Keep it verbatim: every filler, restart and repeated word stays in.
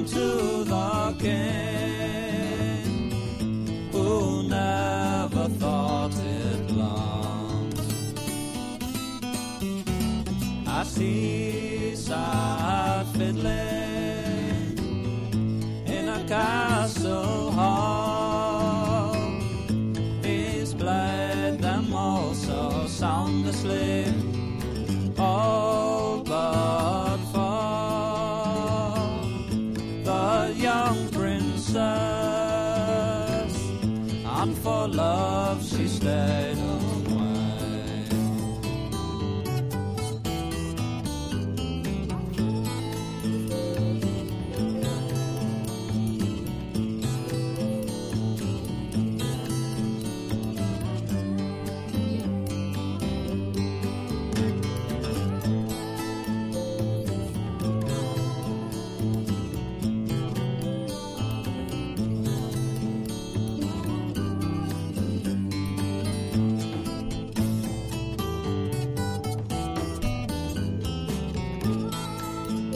to the king who never thought it lost. I see sad fiddling in a castle hall. He's played them all so soundlessly, all but for the young princess, and for love she stayed